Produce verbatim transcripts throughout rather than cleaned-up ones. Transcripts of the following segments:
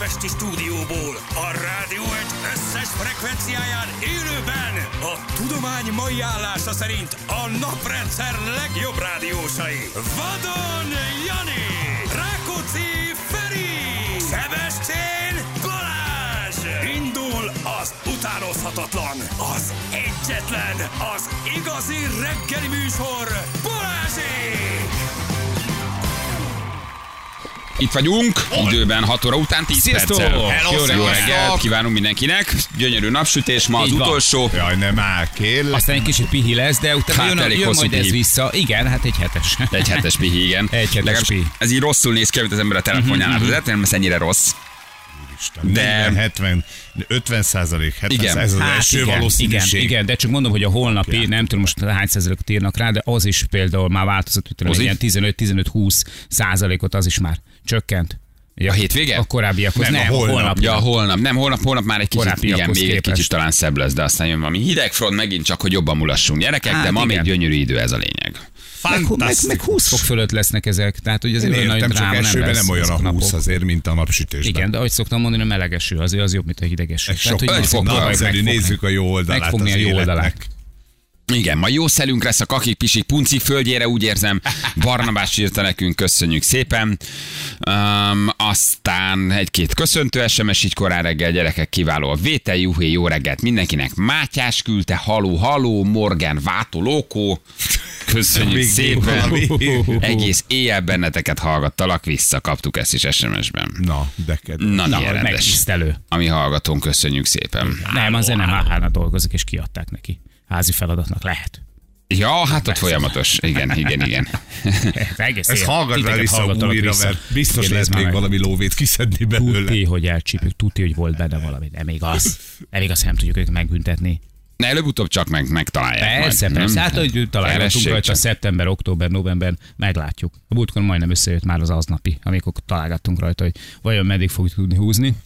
budapesti stúdióból, a Rádió egy összes frekvenciáján élőben a tudomány mai állása szerint a naprendszer legjobb rádiósai. Vadon Jani, Rákóczi Feri, Sebestyén Balázs. Indul az utánozhatatlan, az egyetlen, az igazi reggeli műsor, Balázsék! Itt vagyunk, időben hat óra után tíz perccel. Jó reggelt kívánunk mindenkinek. Gyönyörű napsütés, ma az Így van. utolsó. Jaj, nem áll, kérlek. Aztán egy kicsit pihi lesz, de utána Hát, jön, elég jön hosszú majd ez pihi. vissza. Igen, hát egy hetes. Egy hetes pihi, igen. Egy hetes Legalábbis pihi. ez így rosszul néz ki, amit az ember a telefonjánál. Mhm, Az nem lesz ennyire rossz. Isten, De- negyven, hetven, ötven százalék, hetven Igen. százalék, ez az Hát első igen, igen, valószínűség. igen, de csak mondom, hogy a holnapi, Ja. nem tudom most hány százalékot írnak rá, de az is például már változott, hogy Mozi? ilyen tizenöt-tizenöt-húsz százalékot az is már csökkent. Ja, A hétvége? A korábbiakhoz. Nem, Nem, a a holnap. holnap. Ja, holnap. Nem, holnap, holnap már egy kicsit, Korábbiakhoz igen, még egy képest. kicsit talán szebb lesz, de aztán jön valami hidegfront megint csak, hogy jobban mulassunk gyerekek, Hát de ma igen. még gyönyörű idő, ez a lényeg. Meg, meg, Fantasztikus. meg húsz fok fölött lesznek ezek, tehát hogy azért Én olyan nagy értem, csak dráma nem esőben lesz. nem olyan ezek a húsz napok. azért, mint a napsütésben. Igen, de ahogy szoktam mondani, a meleg eső azért az jobb, mint a hideg eső. Egy sok, hogy egy nézzük, fok próbáljuk nagyszerű, megfogni. nézzük a jó oldalát Megfogni az a jó életnek. oldalát. Igen, ma jó szelünk lesz a kakik, pisik, puncik földjére, úgy érzem. Barnabás írta nekünk, köszönjük szépen. Um, aztán egy-két köszöntő es em es így korán reggel, gyerekek, kiváló a vétel, juhé, jó reggelt mindenkinek. Mátyás küldte, haló, haló, Morgan, Vátó, Lókó. Köszönjük Még szépen. valami. Egész éjjel benneteket hallgattalak, visszakaptuk ezt is es em es-ben. Na, de kedves. Na, Na, milyen rendes. megtisztelő. Ami hallgatón, köszönjük szépen. Nem, azért nem áhálna dolgozik, és kiadták neki. Házi feladatnak lehet. Ja, hát ott folyamatos. Igen, igen, igen. Egész Ez éjjel hallgass már titeket vissza hallgattalak újra, vissza. mert biztos Kérdezd lehet már még meg. valami lóvét kiszedni belőle. Tuti, hogy elcsípjük, tuti, hogy volt benne valami, de még az. De még azt nem tudjuk őket megbüntetni. Ne, előbb-utóbb csak meg, megtalálják. Persze, majd, persze. nem? Hát, hogy találgatunk Keressék rajta csak. szeptember, október, november, meglátjuk. A múltkor majdnem összejött már az aznapi, amikor találgattunk rajta, hogy vajon meddig fogjuk tudni húzni.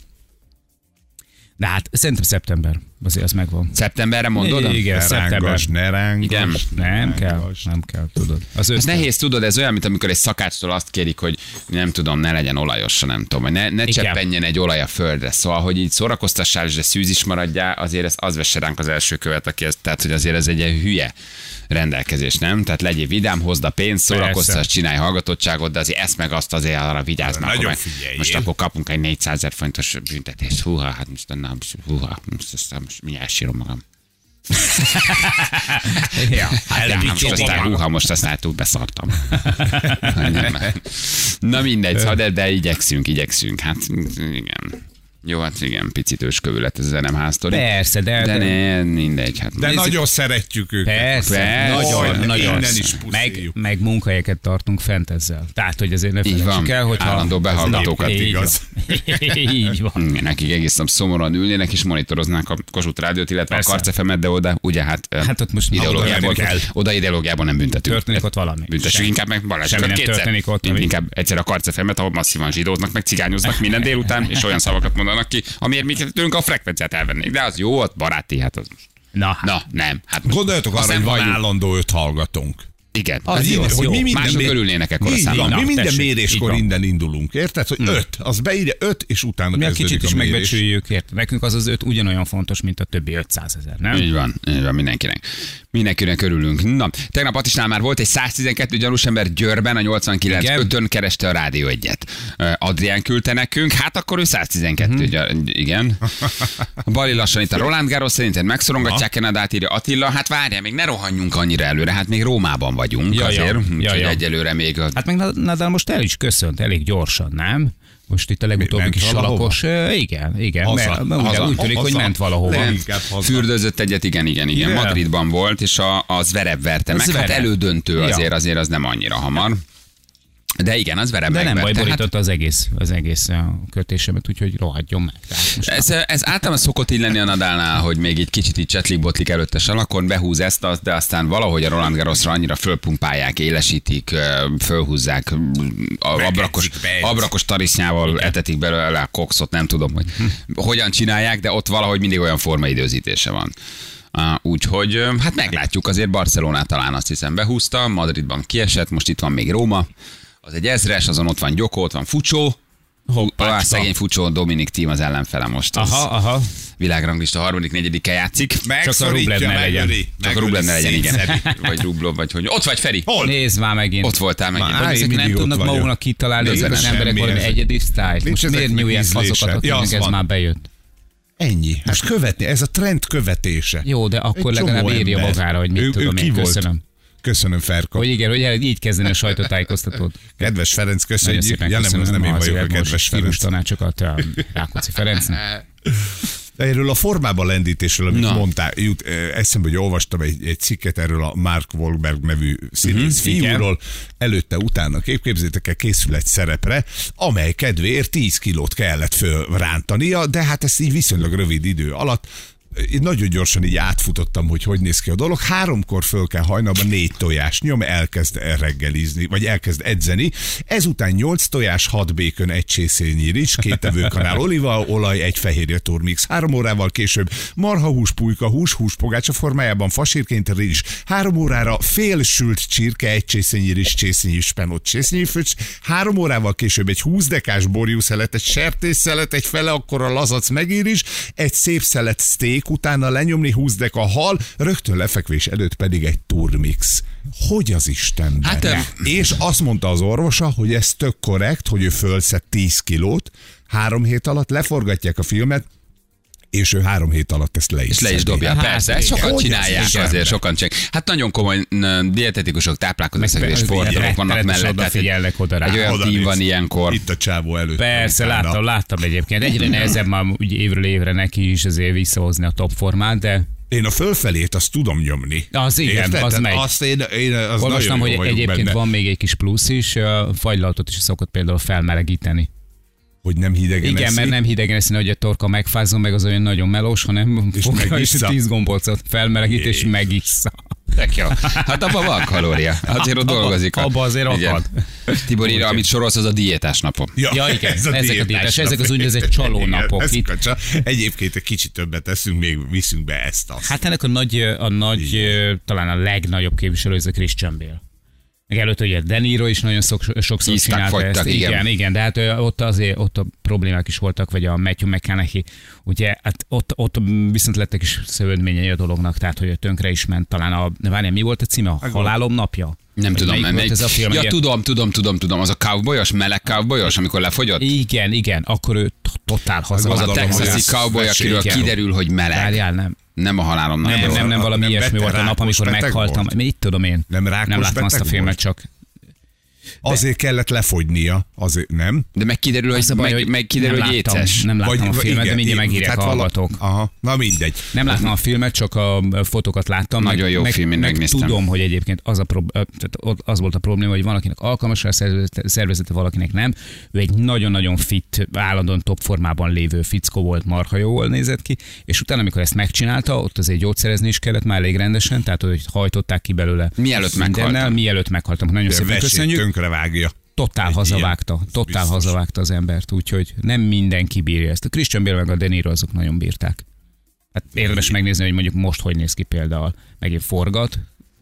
De hát szerintem szeptember, azért az megvan. Szeptemberre mondod? Igen, Ne szeptember. rángass, ne rángass. Igen. Nem kell, rángass. nem kell, tudod. Az Ez össze... nehéz, tudod, ez olyan, mint amikor egy szakácstól azt kérik, hogy nem tudom, ne legyen olajos, nem tudom, vagy ne, ne Igen. cseppenjen egy olaj a földre. Szóval, hogy így szórakoztassál, és de szűz is maradjál, azért ez az vesse ránk az első követ, aki ez, tehát, hogy azért ez egy ilyen hülye rendelkezés, nem? Tehát legyél vidám, hozd a pénzt, szórakoztass, csinálj hallgatottságot, de azért ezt meg azt azért arra vigyázz már. Nagyon akkor meg- figyeljél. Most akkor kapunk egy négyszázezer forintos büntetést. Húha, hát most, na, húha, most, aztán most mindjárt elsírom magam. Ja, Hát nem, most aztán, húha, most aztán túl beszartam. Na mindegy, szóval, de, de igyekszünk, igyekszünk. Hát igen. Jó, hát igen, picit őskövű lett ez a zenemháztori. Persze, de... De ne, mindegy. Hát De nézzük. nagyon szeretjük őket. Persze, Persze. nagyon, Oj, nagyon. innen is Meg, puszíjuk. meg munkahelyeket tartunk fent ezzel. Tehát, hogy azért ne Így van. felejtsük el, hogy Állandó behallgatókat, így igaz. Van. Így van. Igen, nekik egész nap szomorúan ülnének és monitoroznák a Kossuth Rádiót, illetve Persze. a Karc ef em-et, de oda, ugye hát, Hát ott most ideológiából, oda kell. oda ideológiában nem büntetünk. Történik ott valami. Büntessük Semmi. inkább meg Balázs, Semmi nem kétszer. történik ott, Mint ami- inkább egyszer a Karc ef em-et, ahol masszívan zsidóznak, meg cigányoznak minden délután, és olyan szavakat mondanak ki, amiért mi tőlünk a frekvenciát elvennék. De az jó, ott baráti, hát az most. Na, hát. Na, nem. Hát most Gondoljatok azt arra, nem hogy van valljuk. állandó öt hallgatónk. Igen. Az Ez jó, jó, az hogy jó. mi minden Mások mások örülnének ekkora Így van, számban. mi Na, minden tessék, így méréskor van. innen indulunk, érted? Hogy öt, az beírja öt, és utána Mi a kezdődik kicsit is a mérés. megbecsüljük, érted? Nekünk az az öt ugyanolyan fontos, mint a többi ötszázezer, nem? Így van, így van, mindenkinek. Mindenkinek örülünk. Na, tegnap Atisnál már volt egy száztizenkettő gyanús ember Győrben, a nyolcvankilenc Igen. ötön kereste a Rádió egyet. Adrián küldte nekünk, hát akkor ő száztizenkettő, Mhm. gy- igen. A Bali lassan itt a Roland Garros, szerinted megszorongatják Kanadát, írja Attila. Hát várjál, még ne rohanjunk annyira előre, hát még Rómában vagyunk Ja, ja. azért, Ja, úgyhogy ja. egyelőre még a... Hát meg Nadal most el is köszönt elég gyorsan, nem? Most itt a legutóbbi Ment kis valahova? salakos, ö, igen, igen, Haza. mert, mert ugye Haza. úgy tűnik, hogy Haza. ment valahova. Nem. Inkább haza. Fürdőzött egyet, igen, igen, igen. Igen. Madridban volt, és a, a Zverev verte A meg. Hát Zverev. elődöntő Ja. azért, azért az nem annyira hamar. De igen, az Zverev De nem baj, megverte. Hát borította az egész, az egész a kötésemet, úgyhogy rohadjon meg. Tehát most Ez, ez általában szokott így lenni a Nadalnál, hogy még egy kicsit így csetlik-botlik előtte salakon, behúz ezt, azt, de aztán valahogy a Roland Garrosra annyira fölpumpálják, élesítik, ö, fölhúzzák, a- abrakos, beedzik. abrakos tarisznyával etetik belőle a kokszot, nem tudom, hogy hogyan csinálják, de ott valahogy mindig olyan formaidőzítése van. Uh, úgyhogy ö, hát meglátjuk, azért Barcelonát talán azt hiszem behúzta, Madridban kiesett, most itt van még Róma, az egy ezres, azon ott van Gyoko, ott van Fucsó, Hoppácska. A szegény fucsó Dominik Tím az ellenfele most. Az Aha, aha. világranglista harmadik, negyedikkel játszik. Megszorítja, Rublev ne legyen. megöli. Csak a Rublev ne legyen, igen. Szétszedi. Vagy Rublov, vagy hogy. Ott vagy, Feri. Hol? Nézd már megint. Ott voltál megint. Már Hogy ezek mindig nem ott tudnak vagyok. maguknak kitalálni Nincs ezek az benne emberek semmi valami ezek. egyedi sztájt. Nincs Most miért ezeknek nyúlják ízlése. azokat, Ja, akiknek az ez van. már bejött? Ennyi. Most követni, ez a trend követése. Jó, de akkor Egy legalább csomó írja ember. magára, hogy mit Ő- tudom ő én. ki volt? Köszönöm. Köszönöm, Ferko. Hogy igen, hogy így kezdeni a sajtótájékoztatót. Kedves Ferenc, Nagyon köszönjük. szépen Ja, nem, az köszönöm nem én az vagyok a Ermos kedves stílus Ferenc. tanácsokat a Rákóczi Ferencnek. Erről a formába lendítésről, amit Na. mondtál, jut, eh, eszembe, hogy olvastam egy, egy cikket erről a Mark Wahlberg nevű színész Mhm, igen. fiúról. Előtte, utána, kép, képzétek el, készül egy szerepre, amely kedvéért tíz kilót kellett fölrántania, de hát ezt így viszonylag rövid idő alatt én nagyon gyorsan így átfutottam, hogy hogy néz ki a dolog. Háromkor föl kell hajnalban négy tojás nyom, elkezd reggelizni, vagy elkezd edzeni. Ezután nyolc tojás, hat békön, egy csészényi rizs, két evőkanál olívaolaj, egy fehérje turmix. Három órával később marhahús, pulykahús, húspogácsa formájában, fasírként rizs. Három órára fél sült csirke, egy csészényi rizs, csészényi spenót, csészényi fröccs. Három órával később egy húsz dekás borjúszelet, egy sertésszelet, egy fele akkora lazac megíris, egy szép szelet steak, utána lenyomni húsz deka hal, rögtön lefekvés előtt pedig egy turmix. Hogy az Istenben? Hát, Hát, és azt mondta az orvosa, hogy ez tök korrekt, hogy ő fölszed tíz kilót, három hét alatt leforgatják a filmet, és ő három hét alatt ezt le is És le is szedi. dobja. Hát, Persze, ezt igen. sokan Hogy csinálják ez is azért, ember? sokan csinálják. Hát nagyon komoly n- dietetikusok, táplálkozások és Meg- sportolók vannak rettenetesen mellett. Tehát egy, odafigyelnek oda rá. egy olyan Oda tím néz. van ilyenkor. Itt a csávó előtt. Persze, utána. láttam, láttam egyébként. Egyre nehezebb már úgy évről évre neki is azért visszahozni a top formát, de Én a fölfelét azt tudom nyomni. Az igen, Érted? az Tehát megy. Azt én, én az olvastam, nagyon hogy jó vagyok egyébként benne. van még egy kis plusz is, a fagylaltot is szokott például felmelegíteni. Hogy nem hidegen Igen, eszi. mert nem hidegen eszni, hogy a torka megfázzon, meg az olyan nagyon melós, hanem És fogja és megissza. tíz gombócot felmelegít, és megissza. Tök jó. Hát abban van kalória. Azért ott dolgozik. a- abba azért Igen. akad. Tibor írja, amit sorolsz, az a diétás napom. Ja, igen, ezek a diétás, diétás ezek az nap. úgynevezett csalónapok. Igen, Itt- ezek a csa- Egyébként egy kicsit többet teszünk, még viszünk be ezt azt. Hát ennek a nagy, a nagy talán a legnagyobb képviselő, ez a Christian Bale. Meg előtt ugye De Niro is nagyon szok, sokszor Híztak, csinálta fogytak, ezt. igen. igen, igen, de hát ö, ott azért ott a problémák is voltak, vagy a Matthew McConaughey, ugye hát ott, ott viszont lettek is szövődményei a dolognak, tehát hogy tönkre is ment talán a, várjál, mi volt a címe? A Halálom napja? Nem Vagy tudom, melyik nem volt egy... ez a film? Ja, Igen. tudom, tudom, tudom, tudom. Az a cowboyos, meleg cowboyos, amikor lefogyott? Igen, igen, akkor ő t- totál haza. Az a Gondolom, hogy texasi ez cowboy, akiről igen. kiderül, hogy meleg. Várjál, nem. Nem a halálom Nem, napja. nem, nem, valami nem ilyesmi beteg- volt a nap, rákos amikor beteg meghaltam. volt? Mit tudom én? Nem rákos Nem láttam azt a beteg filmet, volt? csak Azért kellett lefogynia, azért nem. De megkiderül, hogy, az a baj, meg, hogy megkiderül, nem hogy láttam, éces. nem láttam a Vagy- filmet, de igen, mindjárt igen, megírják a tehát vala- hallgatók. Aha, na mindegy. Nem láttam a filmet, csak a fotókat láttam. Nagyon meg, jó meg, film, én meg megnéztem. tudom, hogy egyébként az, a prob- ö, tehát ott az volt a probléma, hogy van, akinek alkalmas rá a szervezete, szervezete, valakinek nem. Ő egy nagyon-nagyon fit, állandóan top formában lévő fickó volt, marha jól nézett ki, és utána, amikor ezt megcsinálta, ott azért gyógyszerezni is kellett már elég rendesen, tehát hogy hajtották ki belőle. Mielőtt mindennel, meghaltam. Mielőtt meghaltam. Nagyon szépen Vesét köszönjük. tönkre vágja. Totál Egy hazavágta, ilyen, totál biztos. hazavágta az embert, úgyhogy nem mindenki bírja ezt. A Christian Bale meg a De Niro azok nagyon bírták. Hát érdemes megnézni, hogy mondjuk most hogy néz ki például. Megint forgat,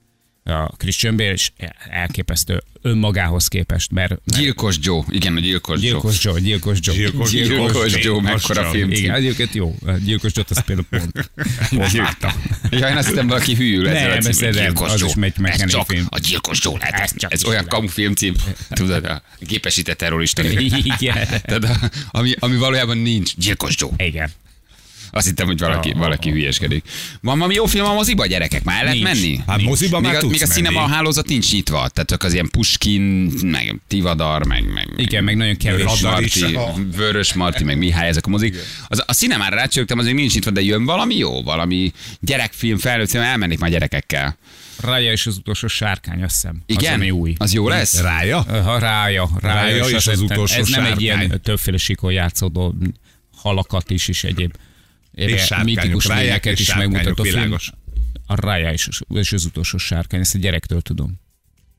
a Christian Bale, és elképesztő önmagához képest, mert mert Gyilkos Joe. Igen, a Gyilkos, Gyilkos Joe, Gyilkos Joe. Gyilkos Joe. Gyilkos Joe, Joe. mekkora Lassan. film. Igen, egyébként jó. A Gyilkos Joe-t azt például pont, pont láttam. Ja, én azt hittem, valaki hűül ezzel Nem, a címben. ez nem, Gyilkos az Joe. is megy Ez McKenna csak film. a Gyilkos Joe lehet. Ez csak Ez is olyan lehet. kamu filmcím. Tudod, a gépesített terrorista. Igen. Tehát a, ami, ami valójában nincs. Gyilkos Joe. Igen. Azt hittem, hogy valaki, Ah, valaki hülyeskedik. Van valami jó film a moziba, gyerekek? Már el lehet Nincs. menni? Hát moziba Még már a, tudsz még a menni. cinema hálózat nincs nyitva, tehát csak az ilyen Puskin, meg Tivadar, meg, meg, Igen, meg nagyon kevés. Vörös Radar Marti, is. Vörös Marti, meg Mihály, ezek a mozik. Az, a cinemára rácsögtem, azért nincs nyitva, de jön valami jó, valami gyerekfilm, felnőtt film, elmennék már gyerekekkel. Rája és az utolsó sárkány, azt hiszem. Igen? Az, ami új. Az jó lesz? Rája? Ha rája, rája, Rája és és az, az az utolsó ez nem egy sárkány. ilyen többféle síkon játszódó halakat is, és egyéb És sárkányok, mitikus ráják lényeket és is sárkányok, megmutató film. világos. A rája és, és az utolsó sárkány, ezt a gyerektől tudom.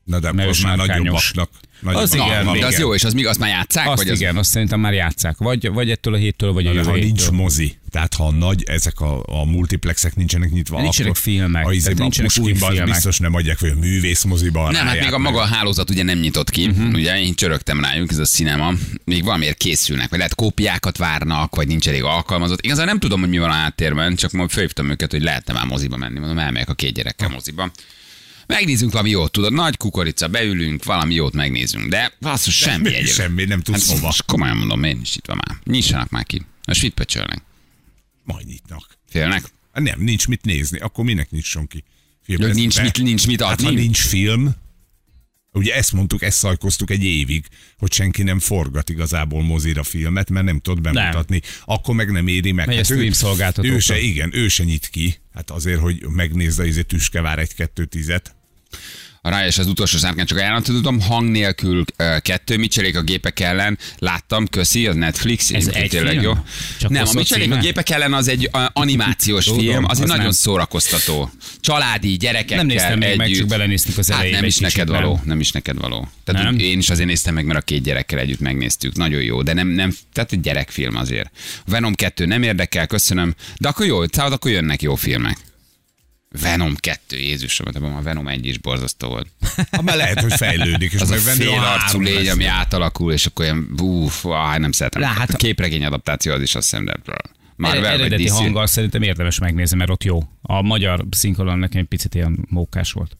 Na de Mert az már sárkányos. nagyobbaknak. Az igen, Na, de az igen. jó, és az még azt már játsszák? Azt vagy igen, azt szerintem már játsszák. Vagy, vagy ettől a héttől, vagy a De jövő ha nincs héttől. mozi, tehát ha nagy, ezek a, a multiplexek nincsenek nyitva, Nincsenek akkor filmek, a, izébe, tehát a nincsenek új Puskinban filmek. biztos nem adják, vagy a művészmoziban. Nem, hát ráják még a meg. maga a hálózat ugye nem nyitott ki, uh-huh. ugye én csörögtem rájuk, ez a cinema, még valamiért készülnek, vagy lehet kópiákat várnak, vagy nincs elég alkalmazott. Igazán nem tudom, hogy mi van a háttérben, csak majd felhívtam őket, hogy lehetne már moziba menni, mondom, elmegyek a két gyerekkel moziba. Megnézzünk valami jót, tudod, nagy kukorica, beülünk, valami jót megnézünk, de basszus, semmi egyébként. Semmi, nem tudsz Hát, hova. most komolyan mondom, miért nincs nyitva már? Nyissanak már ki. Most mit pöcsölnek? Majd nyitnak. Félnek? Hát nem, nincs mit nézni, akkor minek nyisson ki? Film, Hogy ez nincs be- mit, nincs mit Hát ha adni? nincs film, ugye ezt mondtuk, ezt szajkoztuk egy évig, hogy senki nem forgat igazából mozira filmet, mert nem tud bemutatni. Akkor meg nem éri meg. Megy a ő- stream szolgáltatókra. Ő se, igen, ő se nyit ki. Hát azért, hogy megnézze, izé Tüskevár egy-kettő tizet. A Raya és az utolsó sárkány, csak ajánlani tudom, hang nélkül ö, kettő, Micselék a gépek ellen, láttam, köszi, az Netflix. Ez egyébként egy tényleg film? jó. Csak Nem, a hosszú a Micselék a címe? gépek ellen az egy ö, animációs Tudom, film, az, az egy nem. nagyon szórakoztató. Családi, gyerekekkel Nem néztem még együtt. meg, csak belenéztük az Hát elejébe nem egy is neked kicsit, való, nem. nem is neked való. Tehát Nem? úgy, én is azért néztem meg, mert a két gyerekkel együtt megnéztem. Nagyon jó, de nem, nem tehát egy gyerekfilm azért. Venom kettő nem érdekel, köszönöm, de akkor jó, tehát akkor jönnek jó filmek. Venom kettő, Jézusom, abban a Venom egy is borzasztó volt. Ha már lehet, hogy fejlődik. És Az a meg venni fél arcú három lény, lesz. ami átalakul, és akkor ilyen, búf, áh, nem szeretem. Lá, hát a a- képregény adaptáció az is azt hiszem, de Marvel vagy Eredeti dé cé. hanggal szerintem érdemes megnézni, mert ott jó. A magyar szinkronon nekem egy picit ilyen mókás volt.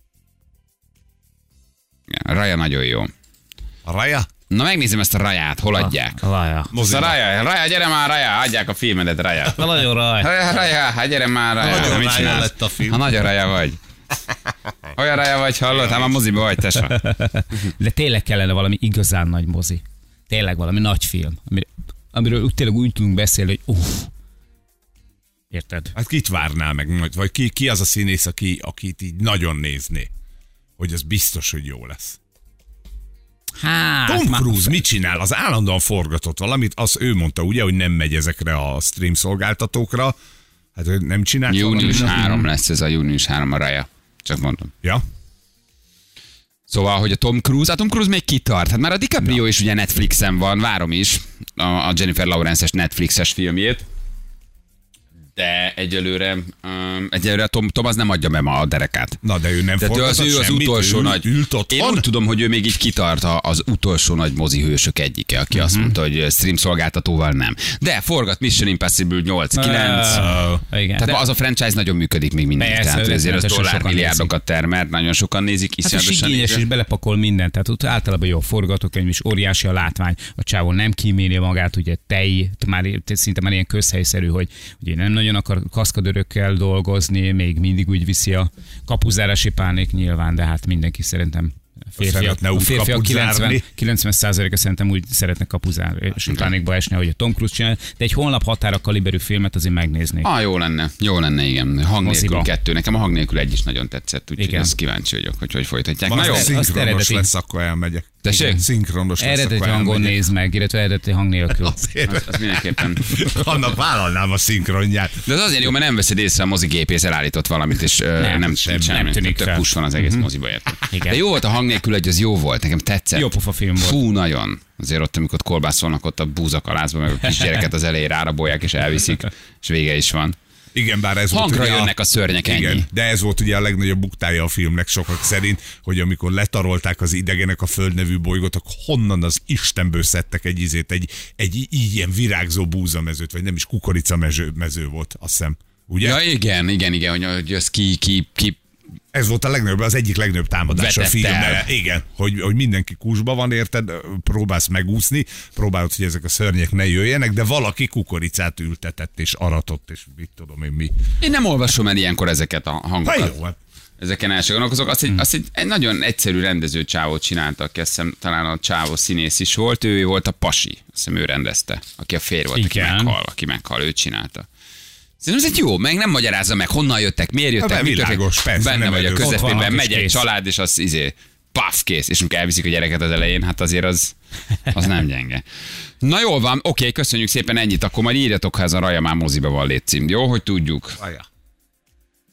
Igen, Raya nagyon jó. A Raya? Na megnézem ezt a Raját, hol adják? Raja. Ez a Moziba. Raya, Raya, gyere már Raya, adják a filmedet Raya. Nagyon raj. Raya, Raya, hát gyere már Raya. Nagyon mit Raya csinálsz? lett a film. Ha nagy a Raya vagy. Olyan Raya vagy, hallod? Hát már moziba vagy, tesa. De tényleg kellene valami igazán nagy mozi. Tényleg valami nagy film. Amir, amiről úgy, tényleg úgy tudunk beszélni, hogy uff. Érted? Hát kit várnál meg? majd? Vagy ki, ki az a színész, aki, akit így nagyon nézné? Hogy az biztos, hogy jó lesz. Hát, Tom már- Cruise mit csinál? Az állandóan forgatott valamit, az ő mondta ugye, hogy nem megy ezekre a stream szolgáltatókra. Hát ő nem csinál Június valamit? három lesz ez a június három a Raya. Csak mondom. Ja? Szóval, hogy a Tom Cruise, a Tom Cruise még kitart. Hát már a DiCaprio is ugye Netflixen van, várom is a, a Jennifer Lawrence-es Netflixes filmjét. De egyelőre, um, egyelőre Tom, Tom az nem adja be ma a derekát. Na, de ő nem Tehát ő az, forgatott ő az semmit, utolsó ül, nagy... Ült otthon? Én úgy tudom, hogy ő még így kitart a- az utolsó nagy mozihősök egyike, aki Mhm. azt mondta, hogy stream szolgáltatóval nem. De forgat Mission Impossible nyolc kilenc. Uh, igen. Tehát De- az a franchise nagyon működik még mindig. Persze, Tehát ezért az rettenetesen sokan dollármilliárdokat termelt, nagyon sokan nézik, Hát a iszonyatosan sigényes nézik. is belepakol mindent, tehát ott általában jó a forgatókönyv is, óriási a látvány, a csávó nem kíméli magát, ugye tej, már szinte már ilyen közhelyszerű, hogy ugye nem nagyon akar kaszkadőrökkel dolgozni, még mindig úgy viszi a kapuzárási pánik nyilván, de hát mindenki szerintem férfiak, Szeretne úgy férfiak kaput zárni. kilencven, kilencven százaléka szerintem úgy szeretne kapuzárási pánikba esni, hogy a Tom Cruise csinál, de egy holnap határa kaliberű filmet azért megnéznék. Ah, jó lenne, jó lenne, igen. Hang nélkül Moziba. kettő. Nekem a hang nélkül egy is nagyon tetszett, úgyhogy Igen. ezt kíváncsi vagyok, hogy hogy folytatják. Van, Na jó, az azt szinkronos eredeti. lesz, akkor elmegyek. Tessék? Igen, szinkronos lesz, Eredeti akkor hangon elmegyek. nézd meg, illetve eredeti hang nélkül. Azért, az, az mindenképpen. annak vállalnám a szinkronját. De az azért jó, mert nem veszed észre, a mozigépész elállított valamit, és nem, nem, nem, sem- semmi. nem tűnik Tök fel. kus van az egész moziba, érted? Igen. De jó volt a hang nélkül, hogy az jó volt, nekem tetszett. Jó pofa film volt. Fú, nagyon. Azért ott, amikor kolbászolnak ott a búzakalázba, meg a kisgyereket az elejére árabolják, és elviszik, és vége is van. Igen, bár ez Hangra volt ugye jönnek a szörnyek, ennyi. Igen, de ez volt ugye a legnagyobb buktája a filmnek sokak szerint, hogy amikor letarolták az idegenek a Föld nevű bolygót, akkor honnan az Istenből szedtek egy izét, egy, egy így ilyen virágzó búzamezőt, vagy nem is kukoricamező mező volt, azt hiszem. Ugye? Ja, igen, igen, igen, hogy, hogy az ki, ki, ki Ez volt a legnagyobb, az egyik legnagyobb támadás a Vetett el. filmben. Igen, hogy, hogy mindenki kúsba van, érted, próbálsz megúszni, próbálod, hogy ezek a szörnyek ne jöjjenek, de valaki kukoricát ültetett és aratott, és mit tudom én mi. Én nem olvasom el ilyenkor ezeket a Ha hangokat. jó, hát. Ezeken el sem gondolkozok. Azt, egy, azt egy, egy nagyon egyszerű rendező csávót csinálta, aki azt hiszem, talán a csávó színész is volt, ő volt a Pasi, azt hiszem ő rendezte, aki a fér volt, aki Igen. meghal, aki meghal, ő csinálta. Szerintem ez egy jó, meg nem magyarázza meg, honnan jöttek, miért jöttek, Hát, mit világos, történt. persze, Benne nem vagy a erős. Ott közepében, vannak, megy és egy kész. család, és az izé, paf, kész. És amikor elviszik a gyereket az elején, hát azért az, az nem gyenge. Na jól van, oké, köszönjük szépen ennyit, akkor majd írjatok, ha ez a Raya már moziba van, légy cím. Jó, hogy tudjuk. Aja.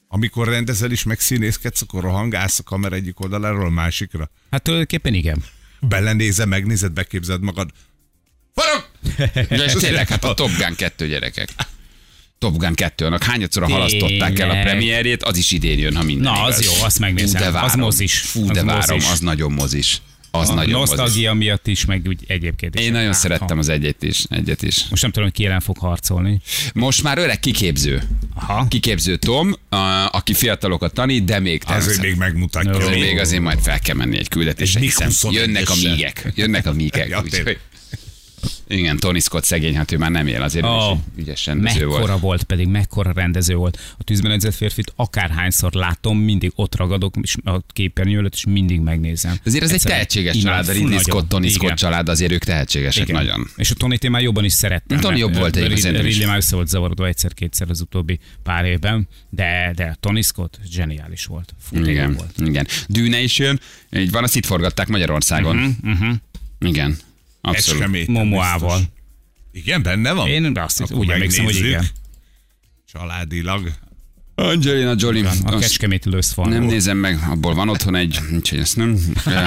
Amikor rendezel is, meg színészkedsz, akkor rohangálsz a kamera egyik oldaláról a másikra. Hát tulajdonképpen igen. Belenézed, megnézed, beképzeld magad. Farag! De és tényleg, hát a Top Gun kettő gyerekek. Top Gun kettő, annak hányadszor halasztották el a premierjét, az is idén jön, ha minden Na, igaz. az jó, azt megnézem. Fú, de várom, az mozis. Fú, az de várom, mozis. az nagyon mozis. Az A nagyon mozis. nosztalgia miatt is, meg úgy egyébként is. Én nagyon Hát, szerettem ha. az egyet is, egyet is. Most nem tudom, hogy ki ellen fog harcolni. Most már öreg kiképző. Aha. Kiképző Tom, a, aki fiatalokat tanít, de még Azért természetesen- még megmutatja. Azért Még- még azért majd fel kell menni egy küldetésre, Egy hiszen MiG jönnek a huszonegyesen. mígek. Jönnek a mígek. Ja, Úgyhogy- tényleg. igen, Tony Scott szegény, hát ő már nem él, azért Oh, ő is egy ügyes rendező mekkora volt. volt. pedig, mekkora rendező volt. A Tűzben edzett férfit akárhányszor látom, mindig ott ragadok és a képernyő előtt, és mindig megnézem. Azért ez egy Egyszerűen tehetséges imád, család, a fú, Ridley nagyon. Scott, Tony Scott Igen. család, azért ők tehetségesek Igen. nagyon. És a Tony-t én már jobban is szerettem. Tony mert jobb volt egyébként, Rid- szerintem is. Ridley már össze volt zavarodva egyszer-kétszer az utóbbi pár évben, de, de Tony Scott zseniális volt. Fú, tényleg Igen, volt. igen. Dűne is jön, így van, azt itt forgatták Magyarországon. Mhm, mhm. Igen, abszolút. Kecskeméten Momoával. biztos. Igen, benne van? Én azt Akkor úgy emlékszem, hogy megnézzük. igen. Családilag. Angelina Jolie. A azt Kecskeméti lőszfal. nem nézem meg, abból van otthon egy, úgyhogy ezt nem.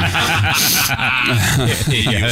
Igen.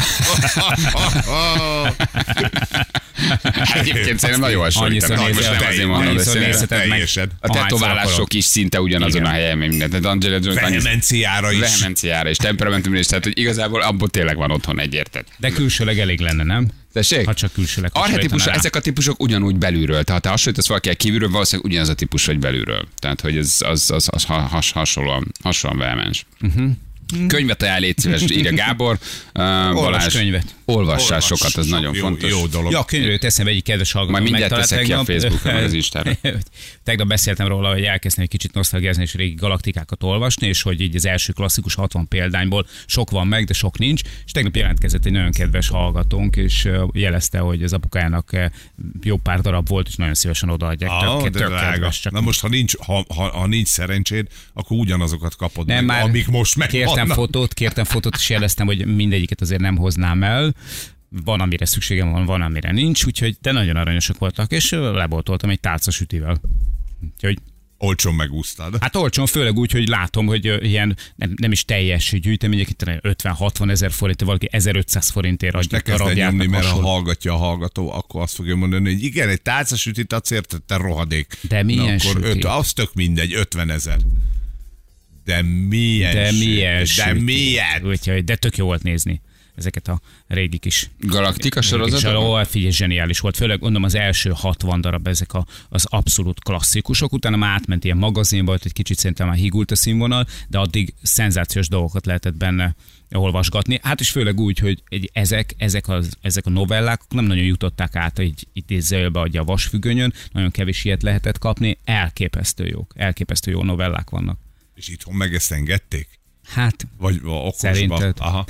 Egyébként szerintem nagyon hasonlítanak. Annyiszor Most nem nézed- azért mondom, annyiszor de nézheted meg. teljesen. a tetoválások is szinte ugyanazon Igen. a helyen, mint minden. Tehát Angelina Jolie annyi Vehemenciára is. vehemenciára és temperamentumra is, tehát hogy igazából abból tényleg van otthon egy, érted? De külsőleg elég lenne, nem? Tessék? Ha csak külsőleg. Archetípus, hasonlítaná rá. ezek a típusok ugyanúgy belülről. Tehát ha hasonlítasz valakivel kívülről, valószínűleg ugyanaz a típus vagy belülről. Tehát, hogy ez az, az, az has, hasonlóan, hasonlóan vehemens. Uh-huh. Könyvet ajánl, légy szíves, írja Gábor. Uh, Balázs, könyvet. Olvassál Olvas. sokat, az nagyon jó, fontos. Jó dolog. Ja, a könyvről teszem egyik kedves hallgató. Majd mindjárt megtalált teszek ki a tegnap. Facebookra, meg az Instára. Tegnap beszéltem róla, hogy elkezdtem egy kicsit nosztalgiázni és régi galaktikákat olvasni, és hogy így az első klasszikus hatvan példányból sok van meg, de sok nincs. És tegnap jelentkezett egy nagyon kedves hallgatónk, és ö, jelezte, hogy az apukájának ö, jó pár darab volt, és nagyon szívesen odaadják. Ah, Tök- de tök drága. kedves, csak Na most, ha nincs, ha, ha, ha nincs szerencséd, akkor ugyanazokat kapod nem, meg, már amik most meg kértem vannak. fotót, kértem fotót, és jeleztem, hogy mindegyiket azért nem hoznám el. Van, amire szükségem van, van, amire nincs, úgyhogy de nagyon aranyosak voltak, és ö, leboltoltam egy tálca sütivel. Úgyhogy Olcsón megúsztad. hát olcsón, főleg úgy, hogy látom, hogy ö, ilyen nem, nem is teljes gyűjtemények, itt ötven-hatvan ezer forint, valaki ezerötszáz forintért Ne adja kezd el darabját, nyomni, meg mert ha hasonló. hallgatja a hallgató, akkor azt fogja mondani, hogy igen, egy tálcasütit adsz érted, te rohadék. De milyen Na, akkor süti? öt, az tök mindegy, ötven ezer. De milyen De süti? milyen De süti. milyen? Úgyhogy, de tök jó volt nézni ezeket a régi kis Galaktika sorozatok? Ó, figyelj, zseniális volt. Főleg mondom, az első hatvan darab ezek a, az abszolút klasszikusok. Utána már átment ilyen magazinba, hogy egy kicsit szerintem már hígult a színvonal, de addig szenzációs dolgokat lehetett benne olvasgatni. Hát és főleg úgy, hogy egy, ezek, ezek, az, ezek a novellák nem nagyon jutották át, hogy idézőjelbe adja a vasfüggönyön, nagyon kevés ilyet lehetett kapni. Elképesztő jók, elképesztő jó novellák vannak. És itthon meg ezt engedték? Hát Vagy a okosba? Szerinted? Aha.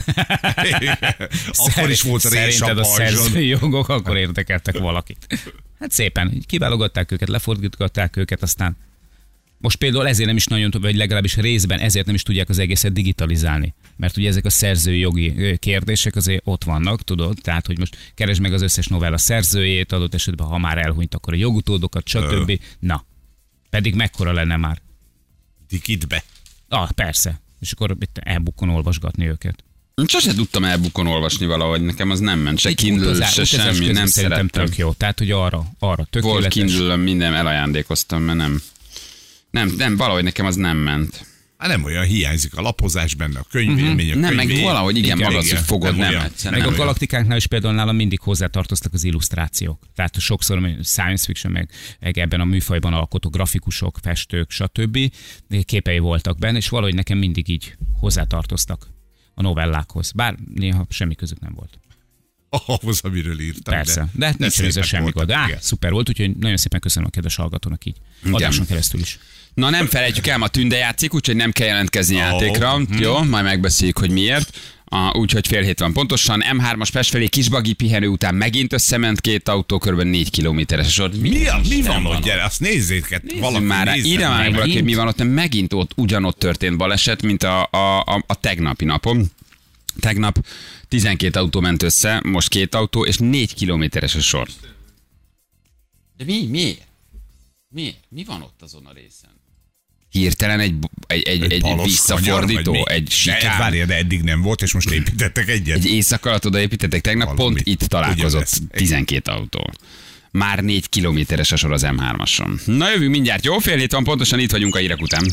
Akkor is volt rés a Szerinted a pajzson. szerzői jogok akkor érdekeltek valakit. Hát szépen, így kiválogatták őket, lefordítgatták őket, aztán most például ezért nem is nagyon, vagy legalábbis részben ezért nem is tudják az egészet digitalizálni. Mert ugye ezek a szerzői jogi ö, kérdések azért ott vannak, tudod? Tehát, hogy most keresd meg az összes novella szerzőjét, adott esetben, ha már elhunyt, akkor a jogutódokat, stb. Na, pedig mekkora lenne már? Tikitbe. Ah, persze. És akkor itt e-bookon olvasgatni őket. Sose tudtam e-bookon olvasni valahogy, nekem az nem ment, se Itt Kindle, utazás- se utazás semmi, közben nem szerintem szerettem. tök jó. Tehát, hogy arra, arra tökéletes. Volt Kindle-öm, minden elajándékoztam, mert nem. Nem, nem, valahogy nekem az nem ment. Hát nem olyan, hiányzik a lapozás benne, a könyvélmény, a Nem, meg könyvé. valahogy igen, Igen, maga az, igen, hogy fogod, nem, olyan. egyszerűen Meg nem. a galaktikáknál is például nálam mindig hozzátartoztak az illusztrációk. Tehát sokszor mondjuk science fiction, meg, meg ebben a műfajban alkotó grafikusok, festők, stb. Képei voltak benne, és valahogy nekem mindig így hozzátartoztak a novellákhoz. Bár néha semmi közük nem volt. Ahhoz, amiről írtam. Persze, de, hát nincs szépek ezzel semmi voltak, gond. Á, igen. szuper volt, úgyhogy nagyon szépen köszönöm a kedves hallgatónak így. Adáson keresztül is. Na nem felejtjük el, ma Tünde játszik, úgyhogy nem kell jelentkezni Oh. játékra. Jó, majd megbeszéljük, hogy miért. A, úgyhogy fél hét van pontosan. em hármas Pest felé kisbagi pihenő után megint összement két autó, kb. négy kilométeres sor. Mi, a, mi Isten van ott, gyere, azt nézzétek, valaki már, nézze írja már meg valaki, hogy Megint? mi van ott, megint ott ugyanott történt baleset, mint a, a, a, a tegnapi napon. Tegnap tizenkét autó ment össze, most két autó, és négy kilométeres a sor. De mi? Miért? Mi? Mi van ott azon a részen? Hirtelen egy, egy, egy, egy, egy balos visszafordító, kanyar, egy de, sikán. várja, de eddig nem volt, és most építettek egyet. Egy éjszak alatt odaépítettek, tegnap Valami. pont itt találkozott Ugyanez. tizenkét autó. Már négy kilométeres a sor az em hármason. Na jövünk mindjárt, jó? Fél hét van, pontosan itt vagyunk a hírek után.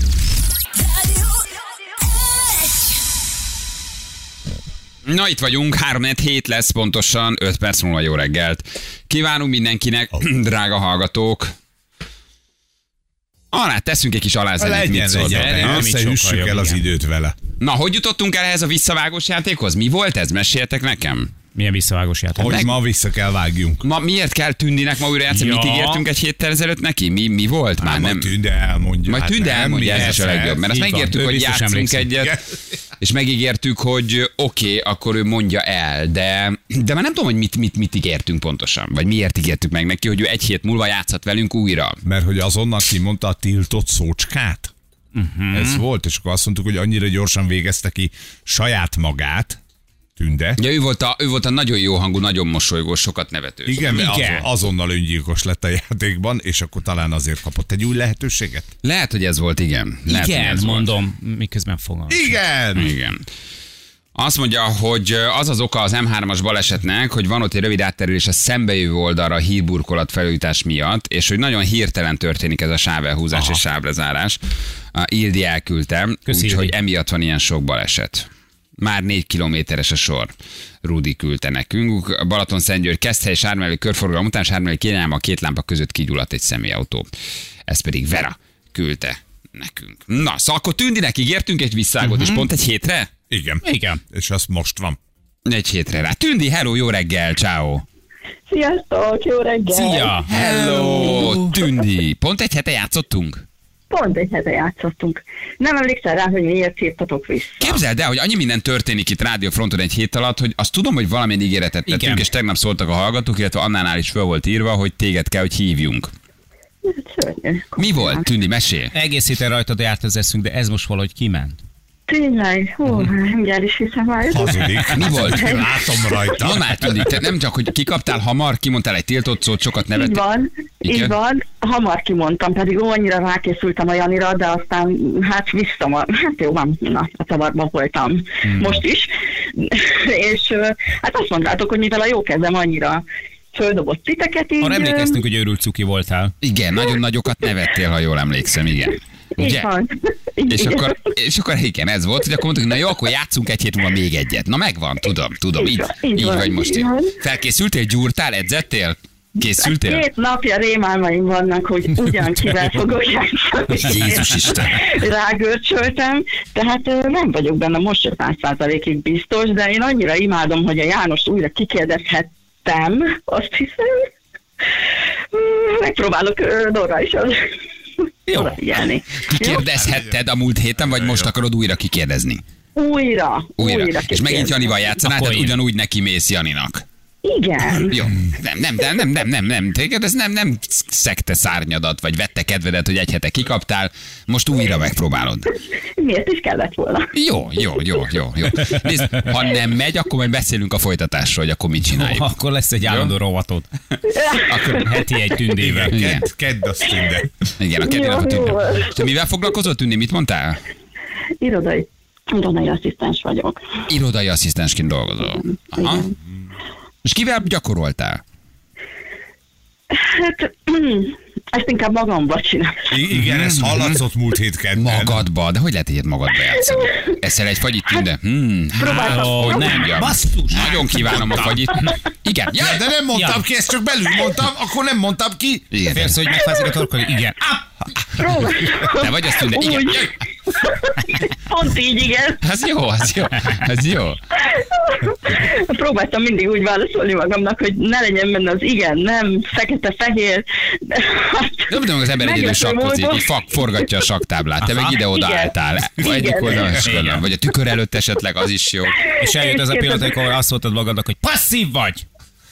Na itt vagyunk, három hét lesz pontosan, öt perc múlva jó reggelt. Kívánunk mindenkinek, oh. drága hallgatók. Alá teszünk egy kis alázenét, mit Legyen, szóltok? legyen, összehüssük el az időt vele. Na, hogy jutottunk el ehhez a visszavágós játékhoz? Mi volt ez? Meséljetek nekem. Milyen visszavágós játék? Hogy Meg- ma vissza kell vágjunk. Ma miért kell Tündinek ma újra játszani? Ja. Mit ígértünk egy héttel ezelőtt neki? Mi, mi volt? Már Már nem. nem. Tünde elmondja. Majd Hát Tünde nem, elmondja, mi ez is a legjobb. Mert azt Így van, megígértük, ő hogy biztos játszunk emlékszik. egyet, és megígértük, hogy oké, okay, akkor ő mondja el, de, de már nem tudom, hogy mit, mit, mit ígértünk pontosan, vagy miért ígértük meg neki, hogy ő egy hét múlva játszhat velünk újra. Mert hogy azonnal kimondta a tiltott szócskát. Uh-huh. Ez volt, és akkor azt mondtuk, hogy annyira gyorsan végezte ki saját magát, Tünde. Ja, ő volt, a, ő volt a nagyon jó hangú, nagyon mosolygós, sokat nevető. Igen, mert Igen. azon, azonnal öngyilkos lett a játékban, és akkor talán azért kapott egy új lehetőséget. Lehet, hogy ez volt, igen. Lehet, hogy Igen, ez volt. mondom, miközben fogom. Igen! Igen. Azt mondja, hogy az az oka az em hármas balesetnek, hogy van ott egy rövid átterülés a szembejövő oldalra a hírburkolat felújítás miatt, és hogy nagyon hirtelen történik ez a sávelhúzás Aha. és sávrezárás. A Ildi elküldte, úgyhogy Ildi. emiatt van ilyen sok baleset. Már négy kilométeres a sor. Rudi küldte nekünk. Balaton-Szentgyörgy Keszthely sármelő körforgalom után sármelő kényelme a két lámpa között kigyulladt egy személyautó. Ez pedig Vera küldte nekünk. Na, szóval akkor Tündinek ígértünk egy visszágot, uh-huh. és pont egy hétre? Igen. Igen. És az most van. Egy hétre rá. Tündi, hello, jó reggel, ciao. Sziasztok, jó reggel! Szia! Hello, Tündi. Pont egy hete játszottunk? Pont egy hete játszottunk. Nem emlékszel rá, hogy miért hívtatok vissza? Képzeld el, hogy annyi minden történik itt Rádiófronton egy hét alatt, hogy azt tudom, hogy valamilyen ígéretet tettünk, Igen. és tegnap szóltak a hallgatók, illetve annánál is föl volt írva, hogy téged kell, hogy hívjunk. Szörnyű. Mi volt, Tündi, mesélj? Egész héten rajtad járt az eszünk, de ez most valahogy kiment. Tényleg? Hú, mindjárt is hiszem már. Hazudik. Mi volt? Látom rajta. Mondd már, Tündi, te nem csak, hogy kikaptál hamar, kimondtál egy tiltott szót, sokat Így nevettél. van, Igen? így van. Hamar kimondtam, pedig ó, annyira rákészültem a Janira, de aztán hát visszam, a, hát jó van, na, a csavarban voltam hmm. most is. És ö, hát azt mondtátok, hogy mivel a jó kezem annyira földobott titeket, így... Arra emlékeztünk, hogy őrült cuki voltál. Igen, nagyon nagyokat nevettél, ha jól emlékszem, igen. Így Ugye? van. Így, És igen. akkor, és akkor igen, ez volt, hogy akkor mondtuk, na jó, akkor játszunk egy hét múlva még egyet. Na megvan, tudom, tudom, Így így, van, így így van, vagy most. így van. Felkészültél, gyúrtál, edzettél? Készültél? Két napja rémálmaim vannak, hogy ugyan kivel fogok játszani. Jézus Isten. Rágörcsöltem, tehát ö, nem vagyok benne most se száz százalékig biztos, de én annyira imádom, hogy a Jánost újra kikérdezhettem, azt hiszem. Mm, Megpróbálok ö, Dora is az. Jó. Odafigyelni. Kikérdezhetted a múlt héten, vagy most akarod újra kikérdezni? Újra. Újra. újra És megint Janival játszanál, Akkor tehát én. ugyanúgy neki mész Janinak. Igen. Jó, nem, nem, nem, nem, nem, nem, nem, téged ez nem, nem szekte szárnyadat, vagy vette kedvedet, hogy egy hete kikaptál, most újra megpróbálod. Miért is kellett volna? Jó, jó, jó, jó, jó. Nézd, ha nem megy, akkor majd beszélünk a folytatásról, hogy akkor mit csináljuk. Akkor lesz egy állandó rovatod. Akkor Heti egy tündével. Igen. Kedd, kedd azt Tünde. Igen, a keddi Jó, nap a jó. tűnő. És te mivel foglalkozol, Tündi? Mit mondtál? Irodai, irodai asszisztens vagyok. Irodai asszisztensként dolgozol. Aha. És kivel gyakoroltál? Hát, ezt inkább magamban csinálom. I- igen, ez hallatszott múlt hét kedden. Magadba, de hogy lehet ilyet magadba játszani? Eszel egy fagyit, Tünde? Hmm, Próbáltam. hogy mondjam. Basszus! Nagyon kívánom a fagyit. Igen, ja, Ja, de nem mondtam Ja. ki, ezt csak belül mondtam, akkor nem mondtam ki. igen. Félsz, hogy megfázik a torkod? Igen. Próbáltam. Te vagy azt, Tünde? Igen. Úgy. Jöjj. Pont így, igen. Ez jó, az jó, ez jó. Próbáltam mindig úgy válaszolni magamnak, hogy ne legyen benne az igen, nem, fekete-fehér. Nem tudom, az ember egyedül Meglepő sakkozik, módon. így fak, forgatja a saktáblát. Te meg ide-oda Igen. álltál. Vagy egyik Igen. oldalon, és Igen. oldalon. Vagy a tükör előtt esetleg, az is jó. És eljött az a pillanat, amikor azt mondtad magadnak, hogy passzív vagy.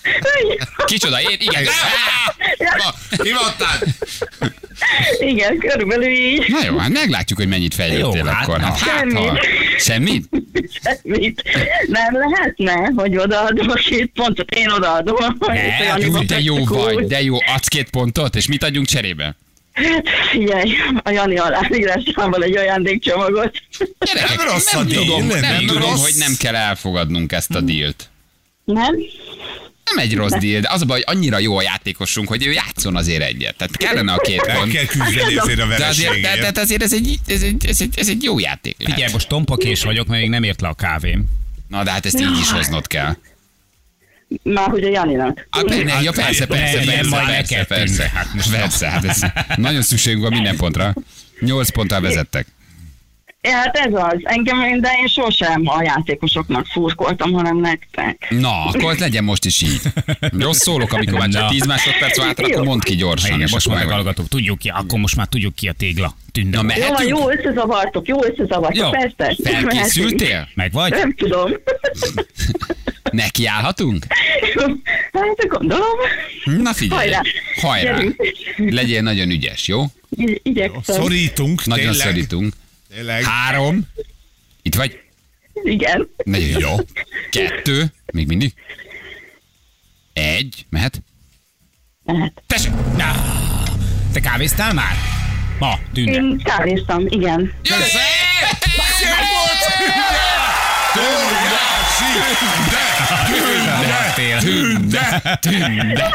Kicsoda, én? Igen. Hivattál? Igen, körülbelül így. Na jó, hát meglátjuk, hogy mennyit fejlődtél Jó, hát akkor. na. Hát, hát, ha... Semmit? Semmit. Nem lehetne, hogy odaadom a két pontot, én odaadom. És a Janiba De jó tesszük vagy, úgy. de jó, adsz két pontot, és mit adjunk cserébe? Figyelj, a Jani aláírásával egy ajándékcsomagot. Gyerekek, Nem rossz a nem díj, tudom, nem, nem, nem tudom rossz. hogy nem kell elfogadnunk ezt a dílt. Nem? Nem egy rossz díl, de az a baj, hogy annyira jó a játékosunk, hogy ő játszon azért egyet. Tehát kellene a két El pont. kell küzdeni ezért a De azért, de, vereségért. de azért ez egy, ez, egy, ez, egy, ez egy jó játék lehet. Figyelj, most tompakés vagyok, mert még nem ért le a kávém. Na de hát ezt így is hoznod kell. Már hogy a Janinak. Ah, ne, ja, persze, persze, Nem, nem, persze, majd persze, neked persze, tűnne. Hát most persze, hát ez nagyon szükségünk van minden pontra. Nyolc ponttal vezettek. Ja, hát ez az. Engem, de én sosem a játékosoknak szurkoltam, hanem nektek. Na, akkor legyen most is így. Rossz szólok, amikor már csak Na. tíz másodperc van, akkor mondd ki Ha gyorsan. igen, és most akkor már meg vagy. meghallgatók, tudjuk ki, akkor most már tudjuk ki a tégla. Tünde. Na, Na, Jó, van, mehetünk? jó összezavartok, jó összezavartok, Jó. persze. Felkészültél? meg vagy? Nem tudom. Nekiállhatunk? Hát gondolom. Na figyelj, Hajrá. hajrá. Gyerünk. Legyél nagyon ügyes, jó? I- igyekszem. Szorítunk, Nagyon tényleg. szorítunk. Tényleg. Három. Itt vagy? Igen. Nagyon jó. Kettő. Még mindig? Egy. Mehet? Mehet. Tessék! Na, te kávéztál már? Ma, Tünde. Én kávéztam, igen. Jössz! Szép volt! Tünde! Tünde! Tünde!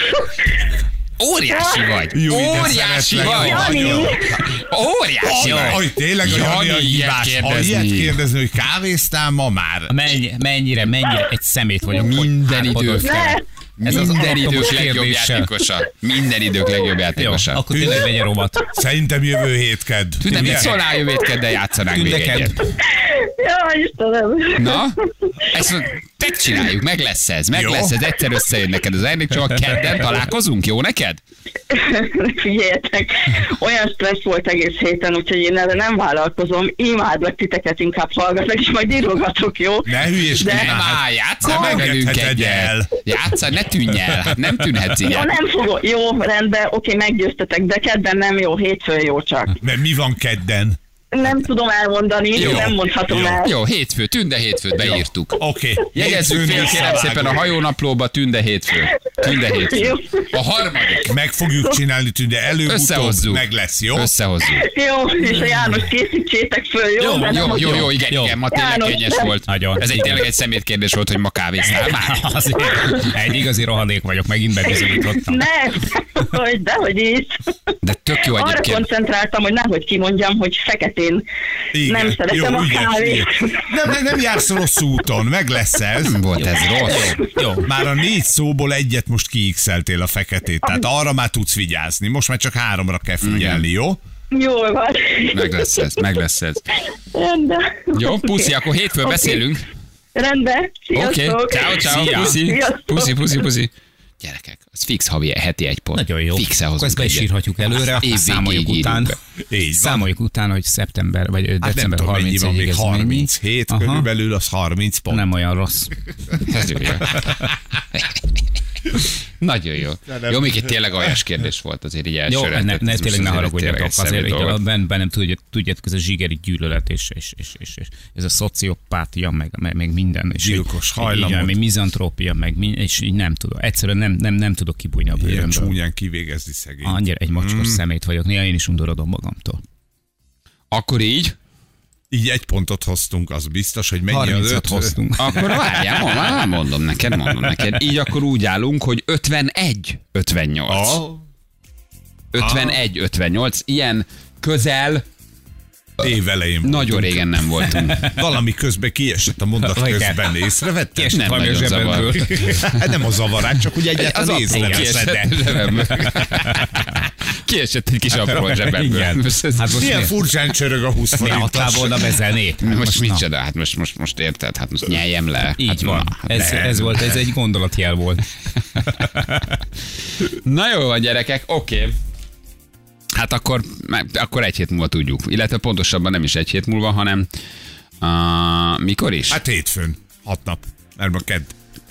Óriási vagy! Jó, de Óriási szeretlek. vagy! Jani! Óriási Aj, vagy! aj, tényleg a Jani a Jani, ilyet hibás. Ha kérdezni. ilyet kérdezni, hogy kávéztál ma már? Mennyi, mennyire, mennyire egy szemét vagyok. hogy Minden átpadod idők. fel. Ez az Minden idők atomos legjobb kérdéssel. játékosa. Minden idők legjobb Jó, játékosa. akkor tényleg legyen rovat. Szerintem jövő hét kedd. Tünde, mit Ugye? szólnál jövő hétkedden játszanánk még Tündeked. egyet? Ja, Istenem. Na? Ezt mond- megcsináljuk, meg lesz ez, meg Jó. lesz ez, egyszer összejön neked az ajándékcsomag, kedden találkozunk, jó neked? Figyeljetek, olyan stressz volt egész héten, úgyhogy én erre nem vállalkozom. Imádlak titeket, inkább hallgatok, és majd írogatok, jó? Ne hülyéskedj De- Nem már. áll, játsszál Nem meg velünk engedheted egyet. el. Játsszál, ne tűnj el, hát nem tűnhetsz így Jó, el. nem fogom. Jó, rendben, oké, meggyőztetek, de kedden nem jó, hétfőn jó csak. Mert mi van kedden? Nem tudom elmondani, Jó. nem mondhatom Jó. el. Jó, hétfő, Tünde hétfőt beírtuk. Oké. Jegyezzük Hétfőn fél, kérem visszavágunk. szépen a hajónaplóba, Tünde hétfő. Tünde hétfő. Jó. A harmadik. Meg fogjuk csinálni, Tünde, előbb-utóbb Összehozzuk. meg lesz, jó? Összehozzuk. Jó, és a János készítsétek föl, jó? Jó, De nem Jó, hogy jó, jó, igen, Jó. igen, ma tényleg János, kényes nem. volt. Nagyon. Ez egy tényleg egy szemétkérdés volt, hogy ma kávéztál már. Azért egy igazi rohadék vagyok, megint bebizonyítottam. Nem, hogy dehogy is. De tök jó Arra egyébként. koncentráltam, hogy nehogy kimondjam, hogy feketén Igen. nem szeretem Jó, a ügyes, kávét. ügyes. Nem, nem, nem jársz rossz úton, meg lesz ez. Nem volt ez rossz. Jó, Már a négy szóból egyet most kiixeltél a feketét, tehát arra már tudsz vigyázni. Most már csak háromra kell figyelni, jó? Jól van. Meg lesz ez, meg lesz ez. Rendben. Jó, puszi, akkor hétfőn Oké. beszélünk. Rendben. Oké, Sziasztok. ciao, ciao, Szia. puszi, Sziasztok. puszi, puszi, puszi. Gyerekek, az fix havi, heti egy pont. nagyon jó. Fixe Akkor hozunk ezt be is egyet. írhatjuk előre, Év számoljuk végéig után. írunk Így van. Számoljuk után, hogy szeptember, vagy ö, Hát nem december tudom, mennyi van még, harmincegyig ez mennyi. harminchét Aha. körülbelül, az harminc pont. Nem olyan rossz. Ez jó. Nagyon jó. Jó, még itt tényleg olyas kérdés volt azért így Jó, elsőre. ne, ne, tényleg ne haragudjatok, azért tényleg itt dolog. bennem ben nem tudja, tudjátok, ez a zsigeri gyűlölet, és, és, és, és, és ez a szociopátia, meg, meg, meg minden. És Gyilkos így- így hajlamot. van, még mizantrópia, meg min- és így nem tudom. Egyszerűen nem, nem, nem tudok kibújni a Ilyen bőrömből. csúnyán kivégezni szegény. Annyira egy mocskos szemét vagyok, néha én is undorodom magamtól. Akkor így? Így egy pontot hoztunk, az biztos, hogy mennyi az harmincat öt. hoztunk. Akkor várjál, mo- már mondom neked, mondom neked. Így akkor úgy állunk, hogy ötvenegy ötvennyolc. A ötvenegy ötvennyolc. Ilyen közel, évelején nagyon voltunk. régen nem voltunk. Valami közben kiesett a mondat Vagy közben, észrevetted? Kiesett Nem valami a nagyon zsebemből. Hát nem a zavarát, csak úgy Az egyáltalán apró észreveszed. kiesett zsebemből. Kiesett egy kis apró a zsebemből. Igen. Most ez- Hát most Milyen miért? furcsán csörög a húsz Mi adtál forintos. volna bezenét? Most na. micsoda? Hát most, most, most érted? Hát most nyeljem le. Így hát van. Na, hát Ez, ne. ez volt, ez egy gondolatjel volt. Na jó van, gyerekek, oké. Okay. Hát akkor, akkor egy hét múlva tudjuk. Illetve pontosabban nem is egy hét múlva, hanem uh, mikor is? Hát hétfőn, hat nap, mert ma kedd.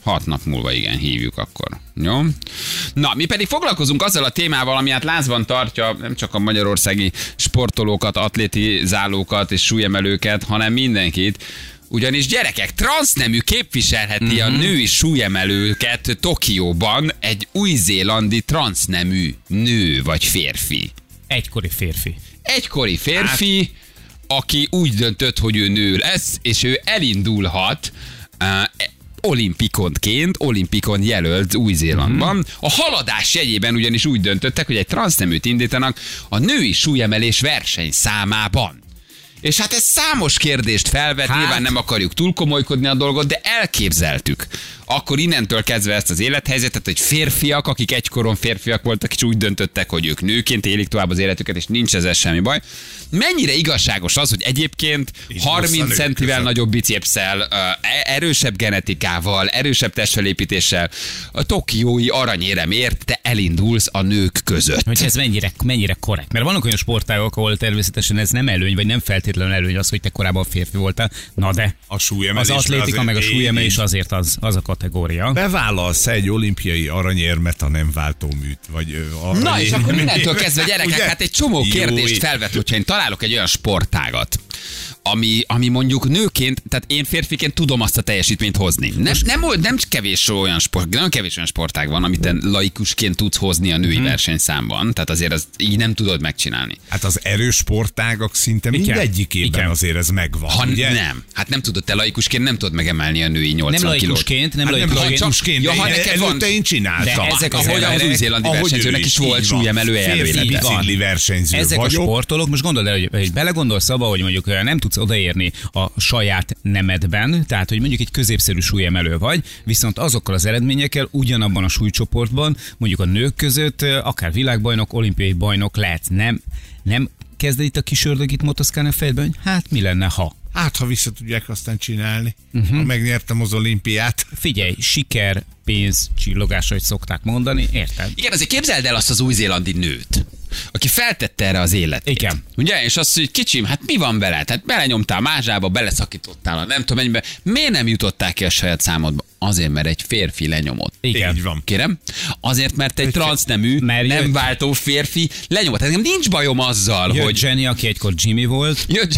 Hat nap múlva, igen, hívjuk akkor. Jó? Na, mi pedig foglalkozunk azzal a témával, ami hát lázban tartja nem csak a magyarországi sportolókat, atlétizálókat és súlyemelőket, hanem mindenkit. Ugyanis gyerekek, transznemű képviselheti mm-hmm. a női súlyemelőket Tokióban egy új-zélandi transznemű nő vagy férfi. Egykori férfi. Egykori férfi, hát... aki úgy döntött, hogy ő nő lesz, és ő elindulhat uh, olimpikonként, olimpikon jelölt Új-Zélandban. Mm-hmm. A haladás jegyében ugyanis úgy döntöttek, hogy egy transzneműt indítanak a női súlyemelés versenyszámában. És hát ez számos kérdést felvet, hát... nyilván nem akarjuk túl komolykodni a dolgot, de elképzeltük. Akkor innentől kezdve ezt az élethelyzetet, hogy férfiak, akik egykoron férfiak voltak, és úgy döntöttek, hogy ők nőként élik tovább az életüket, és nincs ezzel semmi baj. Mennyire igazságos az, hogy egyébként és harminc centivel nagyobb bicepsszel, erősebb genetikával, erősebb testfelépítéssel, a tokiói aranyéremért te elindulsz a nők között. Hogy ez mennyire, mennyire korrekt. Mert vannak olyan sportágok, ahol természetesen ez nem előny, vagy nem feltétlenül előny az, hogy te korábban férfi voltál. Na de a súlyemelés, az atlétika meg a súlyemelés azért az, az a kategória. Bevállalsz egy olimpiai aranyérmet a nem váltóműt, vagy aranyérmet. Na és akkor innentől kezdve gyerekek, hát egy csomó kérdést felvet, hogyha én találok egy olyan sportágat, ami, ami mondjuk nőként, tehát én férfiként tudom azt a teljesítményt hozni. Nem, nem, nem kevés olyan sport, nem kevés olyan sportág van, amit te laikusként tudsz hozni a női hmm. versenyszámban, tehát azért az így nem tudod megcsinálni. Hát az erős sportágak szinte mindegyikében Igen. azért ez megvan. Ha ugye? Nem, hát nem tudod, te laikusként nem tudod megemelni a női nyolcvan kilót. Laikusként, nem hát laikusként, nem laikusként, ja, előtte én csináltam. De ezek, ahogy az új-zélandi versenyzőnek is volt súlyemelő előélete. versenyző Ezek vagyok. a sportolók, most gondold el, hogy, hogy belegondolsz abba, hogy mondjuk nem tudsz odaérni a saját nemedben, tehát hogy mondjuk egy középszerű súlyemelő vagy, viszont azokkal az eredményekkel ugyanabban a súlycsoportban, mondjuk a nők között akár világbajnok, olimpiai bajnok lehetsz. Nem, nem kezded itt a kis ördög itt motoszkálni a fejedben, hogy hát mi lenne, ha? Hát, ha vissza tudják aztán csinálni. Uh-huh. Ha megnyertem az olimpiát. Figyelj, siker, pénz, csillogás, ahogy szokták mondani, érted? Igen, azért képzeld el azt az új-zélandi nőt, aki feltette erre az életét. Igen. Ugye? És azt, hogy kicsim, hát mi van veled? Hát belenyomtál mázsába, beleszakítottál a nem tudom mennyibe. Miért nem jutottál ki a saját számodba? Azért, mert egy férfi lenyomott. Igen. Így van. Kérem? Azért, mert egy transznemű, nem jött... váltó férfi lenyomott. Hát nekem nincs bajom azzal, jött hogy... Jenny, aki egykor Jimmy volt. Jött...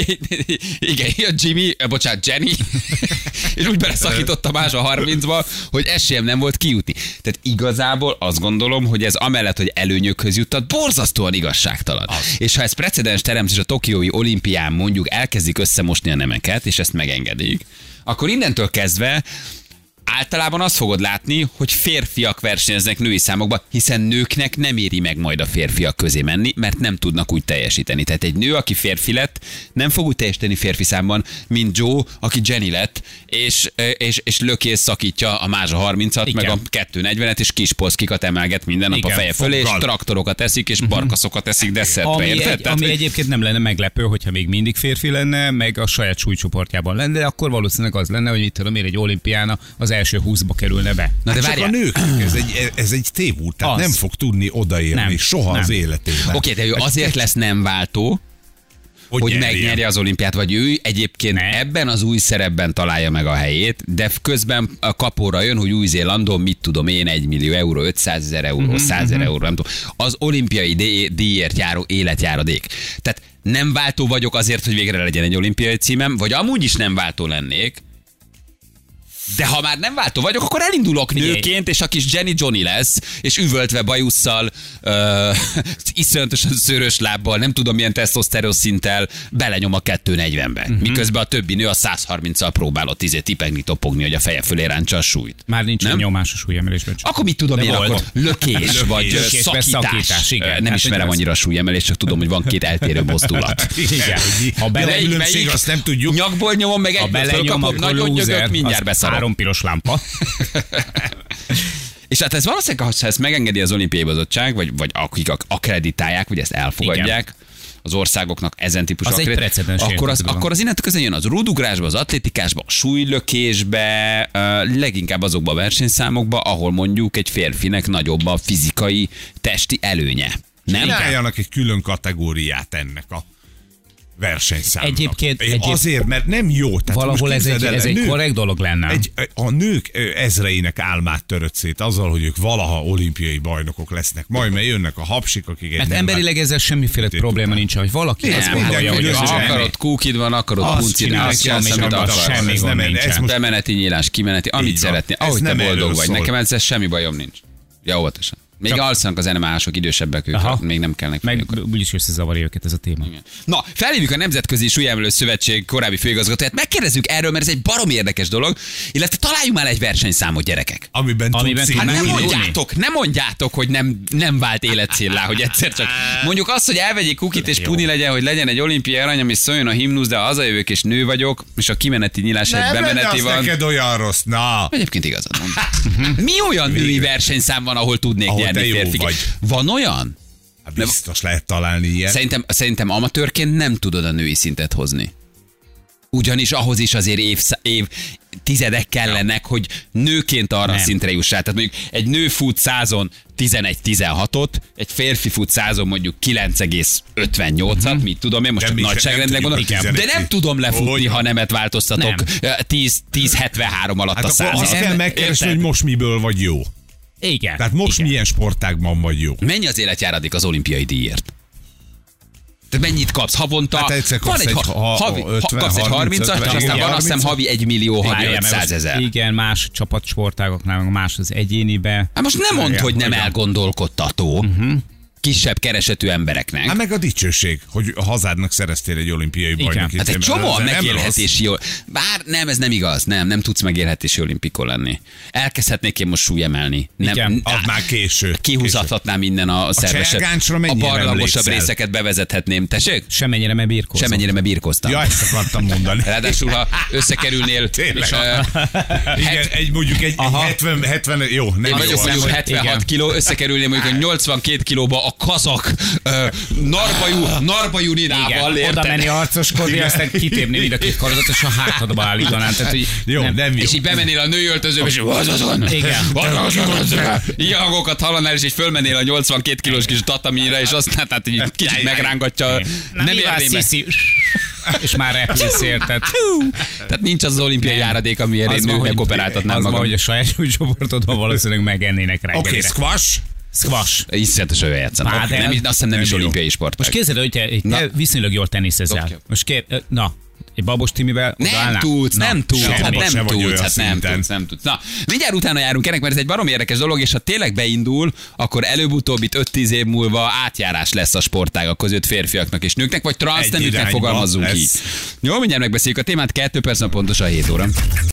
Igen, jött Jimmy, bocsánat, Jenny, és úgy beleszakított a mázsa harmincba, hogy esélyem nem volt kijutni. Tehát igazából azt gondolom, hogy ez amellett, hogy előnyökhöz juttat, borzasztóan igazságtalan. Az. És ha ez precedens teremt, és a tokiói olimpián mondjuk elkezdik összemosni a nemeket, és ezt megengedik, akkor innentől kezdve általában azt fogod látni, hogy férfiak versenyeznek női számokban, hiszen nőknek nem éri meg majd a férfiak közé menni, mert nem tudnak úgy teljesíteni. Tehát egy nő, aki férfi lett, nem fog úgy teljesíteni férfi számban, mint Joe, aki Jenny lett, és, és, és lökész szakítja a mázsa harmincat, igen. meg a kettő negyvenet, és kis poszkikat emelget minden nap igen, a feje fölé, és traktorokat eszik, és barkaszokat eszik desszertre. Ami, egy, egy, ami hogy... egyébként nem lenne meglepő, hogyha még mindig férfi lenne, meg a saját súlycsoportjában lenne, de akkor valószínűleg az lenne, hogy itt tudom én egy olimpiána az első húszba kerülne be. Na de hát csak a nőknek ez egy, ez egy tévút, tehát az. Nem fog tudni odaérni nem, soha nem. az életében. Oké, okay, de ő azért lesz nem váltó, hogy, hogy megnyerje az olimpiát, vagy ő egyébként ne. ebben az új szerepben találja meg a helyét, de közben a kapóra jön, hogy Új-Zélandon, mit tudom én, egy millió euró, ötszázezer euró, mm-hmm. százezer euró, nem tudom. Az olimpiai díjért járó életjáradék. Tehát nem váltó vagyok azért, hogy végre legyen egy olimpiai címem, vagy amúgy is nem váltó lennék, de ha már nem váltó vagyok, akkor elindulok Figyelj. nőként, és a kis Jenny Johnny lesz, és üvöltve bajusszal, uh, iszonyatosan szőrös lábbal, nem tudom milyen tesztoszteron szinttel belenyom a kettő negyvenbe. Uh-huh. Miközben a többi nő a száz harminccal próbálott izé tipegni, topogni, hogy a feje fölé ráncsa a súlyt. Már nincs nem? nyomás a súlyemelésben. Csak. Akkor mit tudom de én, volt. akkor lökés, lökés vagy lökés, szakítás. szakítás igen. Nem hát ismerem annyira a súlyemelést, csak tudom, hogy van két eltérő mozdulat. Igen. Ha belegyülömség, azt nem tudjuk. Nyakból nyomom, meg egyből fölkapom, nagyon nyögök, mindjárt beszarom. Három piros lámpa. És hát ez valószínűleg, ha ezt megengedi az olimpiai bizottság, vagy, vagy akik akkreditálják, vagy ezt elfogadják, igen. az országoknak ezen típusú az akreditálják, akkor az, akkor az innentől közben jön az rúdugrásba, az atlétikásba, a súlylökésbe, uh, leginkább azokba a versenyszámokba, ahol mondjuk egy férfinek nagyobb a fizikai, testi előnye. Nem? Csináljanak egy külön kategóriát ennek a versenyszámnak. Egyébként- egyéb- Azért, mert nem jó. Tehát Valahol most ez egy, képzeld el, ez egy nők- korrekt dolog lenne. Egy, a nők ezreinek álmát törött szét azzal, hogy ők valaha olimpiai bajnokok lesznek. Majd mert jönnek a hapsik, akik egy Mert nem emberileg ezzel semmiféle Itt probléma után. nincs, hogy valaki Igen, azt mindenki gondolja, hogy üdvözös ha ember. Akarod kúkid van, akarod Azt puncid, csinálj, azt csinálsz, semmi amit gond, akarsz. semmi Ez gond nem- nincsen. ez most- Bemeneti nyílás, kimeneti, amit Így van. szeretnél, Ez ahogy te nem erről boldog vagy. szól. Nekem ezzel semmi bajom nincs. Ja, óvatosan. Még Csak- alszanak az en em á-sok idősebbek, ők Aha. még nem kellnek. Meg félni. úgyis összezavarja őket ez a téma. Na, felhívjuk a Nemzetközi Súlyemelő Szövetség korábbi főigazgatóját, megkérdezzük erről, mert ez egy baromi érdekes dolog, illetve találjunk már egy versenyszámot, gyerekek. Amiben, Amiben tudsz tud Hát nem Indulni. mondjátok, nem mondjátok, hogy nem, nem vált életcéllá, hogy egyszer csak. Mondjuk azt, hogy elvegyék kukit és puni legyen, hogy legyen egy olimpiai aranyam és szóljon a himnusz, de hazajövök és nő vagyok, és a kimeneti nyílás egy Nem lenne bemeneti az van. neked olyan rossz. Na, Egyébként igazad van. Mi olyan női versenyszám van, ahol tudnék Ahol te nyerni jó férfi? vagy. Van olyan? hát biztos lehet találni ilyet. Szerintem, szerintem amatőrként nem tudod a női szintet hozni. Ugyanis ahhoz is azért év, év tizedek kellenek, hogy nőként arra Nem. a szintre jussál. Tehát mondjuk egy nő fut százon tizenegy tizenhatot, egy férfi fut százon mondjuk kilenc egész ötvennyolcat, uh-huh. mit tudom én, most De csak mi sem nagyságrendileg nem mondom, tudjuk a de nem tizenegy. tudom lefutni, Hogy? ha nemet változtatok tíz hetvenhárom alatt Hát a akkor azt százat. kell megkeresni, Érted? hogy most miből vagy jó. Igen. Tehát most igen. milyen sportágban vagy jó. Mennyi az életjáradék az olimpiai díjért? Te mennyit kapsz havonta? Hát egyszer kapsz van egy, egy ha, ha- havi, ötven, kapsz egy harminc, harmincat, és ötven, aztán igen, van azt hiszem harminc. havi egy millió, havi Várjál, mert most- ötszázezer. Igen, más csapatsportágoknál, meg más az egyénibe. Hát most nem mondd, hogy nem Hogyan? elgondolkodtató. Uh-huh. Kisebb keresetű embereknek. Hát meg a dicsőség, hogy a hazádnak szereztél egy olimpiai bajnoki Hát egy címet. csomó a Ez nem megélhetési jól. Bár nem, ez nem igaz. Nem, nem tudsz megélhetési olimpikon lenni. Elkezdhetnék én most súlyemelni. Nem, Igen, Az már késő. Kihúzhatnám minden a, a szerveset. cselgáncsra A mennyire barlangosabb emlékszel? részeket bevezethetném. Tessék? Semennyire me birkózom. Semennyire me birkoztam. Ja, ezt akartam mondani. Ráadásul, ha összekerülnél, Tényleg. és, uh, Igen, egy mondjuk egy Aha. hetven, hetven, jó, nem én jó vagyok az. mondjuk hetvenhat igen. kiló, összekerülném mondjuk a nyolcvankét kilóba a kazak uh, Narbajú, Narbajú Ninával, Igen, oda érted? menni harcoskodni, aztán kitépni mind a két karadat, és a hátadba állítanál. Tehát, hogy Jó, nem, nem jó. És így bemennél a nőöltözőbe, és az azon. Igen. Ilyen hangokat hallanál, és így fölmennél a nyolcvankét kilós kis tatamira, és aztán tehát így kicsit megrángatja. Nem Nem mi van, érném meg. sziszi? És már repülsz, érted? Tehát nincs az az olimpiai járadék, amiért én Az ma, nőknek hogy- operáltatnám az ma, magam. hogy a saját súlycsoportodban valószínűleg megennének Oké, reggelire. okay, squash. Squash. Iszonyatos olyan játszanak. Á, de Nem, ez- azt hiszem nem is nem jó. olimpiai sport. Most képzeld, hogy te, Na. te viszonylag jól teniszezel. Oké. Most kér, na, egy Babos Timivel Nem odaállnál? tudsz, Na, nem tudsz, semmi. hát se nem vagy tudsz, olyan hát nem szinten. tudsz, nem tudsz. Na, mindjárt utána járunk ennek, mert ez egy baromi érdekes dolog, és ha tényleg beindul, akkor előbb-utóbb itt öt-tíz év múlva átjárás lesz a sportágak között férfiaknak és nőknek, vagy transzneműknek irányba fogalmazzunk lesz. így. Jó, mindjárt megbeszéljük a témát, kettő perc, pontosan hét óra.